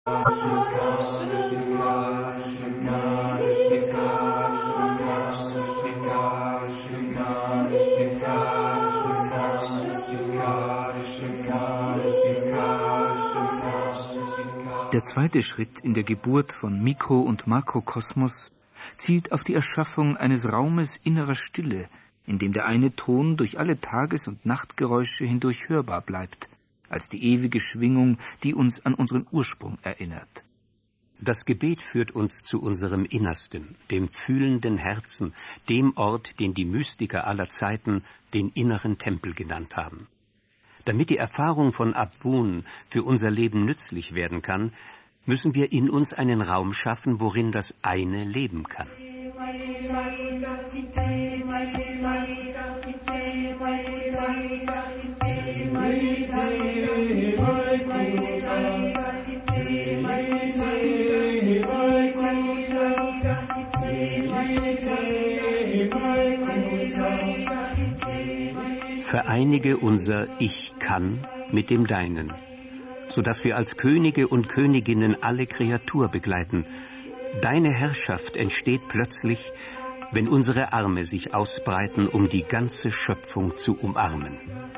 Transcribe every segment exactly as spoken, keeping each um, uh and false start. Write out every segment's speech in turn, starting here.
Der zweite Schritt in der Geburt von Mikro- und Makrokosmos zielt auf die Erschaffung eines Raumes innerer Stille, in dem der eine Ton durch alle Tages- und Nachtgeräusche hindurch hörbar bleibt, als die ewige Schwingung, die uns an unseren Ursprung erinnert. Das Gebet führt uns zu unserem Innersten, dem fühlenden Herzen, dem Ort, den die Mystiker aller Zeiten den inneren Tempel genannt haben. Damit die Erfahrung von Abwun für unser Leben nützlich werden kann, müssen wir in uns einen Raum schaffen, worin das eine leben kann. Vereinige unser Ich kann mit dem Deinen, sodass wir als Könige und Königinnen alle Kreatur begleiten. Deine Herrschaft entsteht plötzlich, wenn unsere Arme sich ausbreiten, um die ganze Schöpfung zu umarmen.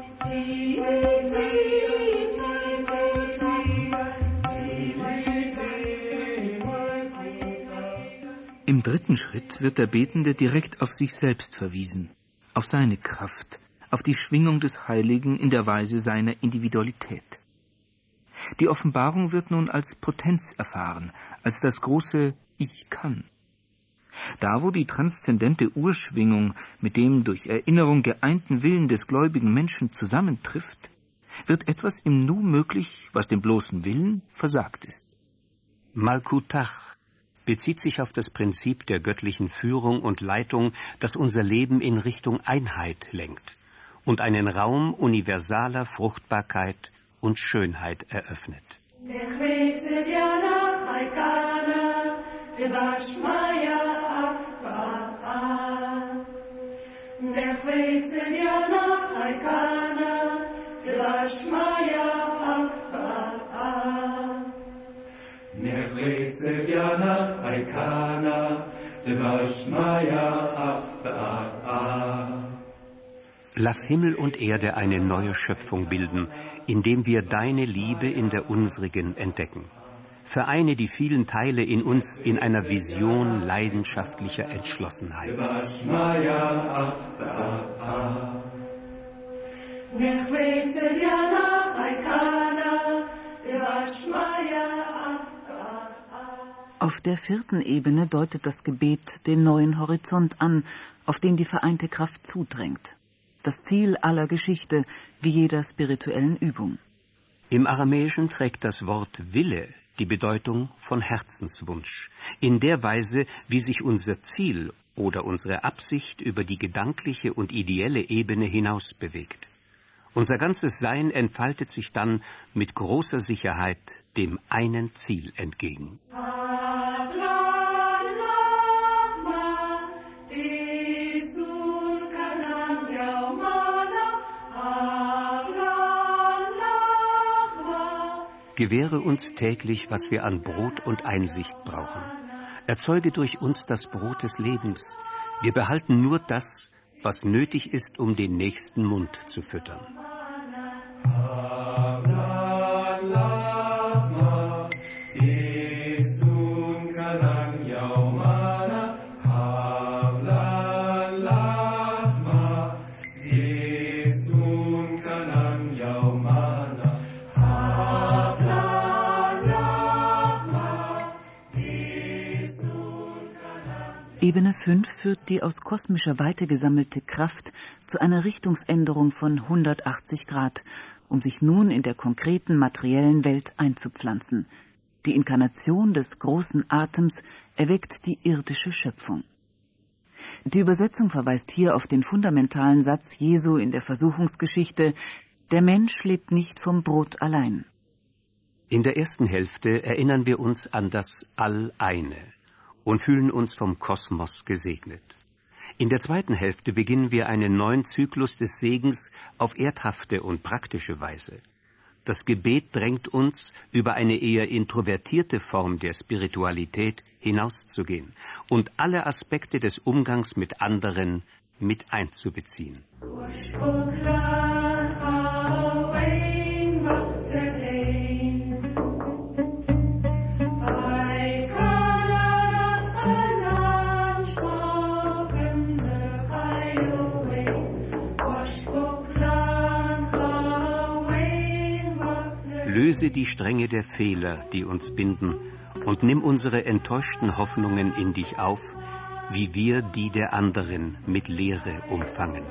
Im dritten Schritt wird der Betende direkt auf sich selbst verwiesen, auf seine Kraft, auf die Schwingung des Heiligen in der Weise seiner Individualität. Die Offenbarung wird nun als Potenz erfahren, als das große Ich kann. Da, wo die transzendente Urschwingung mit dem durch Erinnerung geeinten Willen des gläubigen Menschen zusammentrifft, wird etwas im Nu möglich, was dem bloßen Willen versagt ist. Malkutach bezieht sich auf das Prinzip der göttlichen Führung und Leitung, das unser Leben in Richtung Einheit lenkt und einen Raum universaler Fruchtbarkeit und Schönheit eröffnet. Lass Himmel und Erde eine neue Schöpfung bilden, indem wir deine Liebe in der unsrigen entdecken. Vereine die vielen Teile in uns in einer Vision leidenschaftlicher Entschlossenheit. Auf der vierten Ebene deutet das Gebet den neuen Horizont an, auf den die vereinte Kraft zudrängt. Das Ziel aller Geschichte, wie jeder spirituellen Übung. Im Aramäischen trägt das Wort Wille die Bedeutung von Herzenswunsch, in der Weise, wie sich unser Ziel oder unsere Absicht über die gedankliche und ideelle Ebene hinaus bewegt. Unser ganzes Sein entfaltet sich dann mit großer Sicherheit dem einen Ziel entgegen. Gewähre uns täglich, was wir an Brot und Einsicht brauchen. Erzeuge durch uns das Brot des Lebens. Wir behalten nur das, was nötig ist, um den nächsten Mund zu füttern. Ebene fünf führt die aus kosmischer Weite gesammelte Kraft zu einer Richtungsänderung von hundertachtzig Grad, um sich nun in der konkreten materiellen Welt einzupflanzen. Die Inkarnation des großen Atems erweckt die irdische Schöpfung. Die Übersetzung verweist hier auf den fundamentalen Satz Jesu in der Versuchungsgeschichte: Der Mensch lebt nicht vom Brot allein. In der ersten Hälfte erinnern wir uns an das All-Eine und fühlen uns vom Kosmos gesegnet. In der zweiten Hälfte beginnen wir einen neuen Zyklus des Segens auf erdhafte und praktische Weise. Das Gebet drängt uns, über eine eher introvertierte Form der Spiritualität hinauszugehen und alle Aspekte des Umgangs mit anderen mit einzubeziehen. Löse die Stränge der Fehler, die uns binden, und nimm unsere enttäuschten Hoffnungen in dich auf, wie wir die der anderen mit Leere umfangen.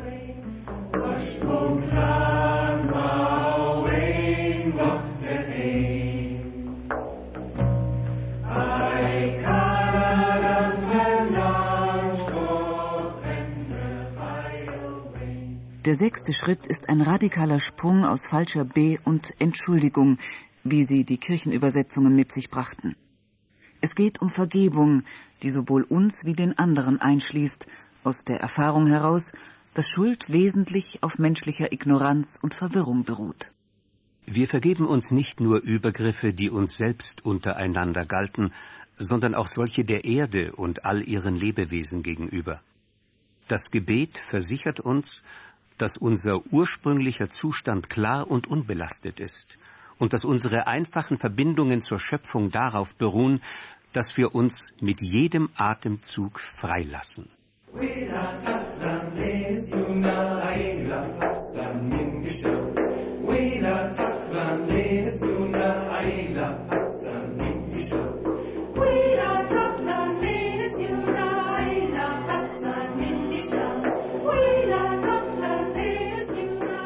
Der sechste Schritt ist ein radikaler Sprung aus falscher Be- und Entschuldigung, wie sie die Kirchenübersetzungen mit sich brachten. Es geht um Vergebung, die sowohl uns wie den anderen einschließt, aus der Erfahrung heraus, dass Schuld wesentlich auf menschlicher Ignoranz und Verwirrung beruht. Wir vergeben uns nicht nur Übergriffe, die uns selbst untereinander galten, sondern auch solche der Erde und all ihren Lebewesen gegenüber. Das Gebet versichert uns, dass unser ursprünglicher Zustand klar und unbelastet ist und dass unsere einfachen Verbindungen zur Schöpfung darauf beruhen, dass wir uns mit jedem Atemzug freilassen.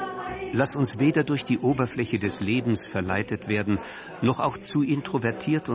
Lass uns weder durch die Oberfläche des Lebens verleitet werden, noch auch zu introvertiert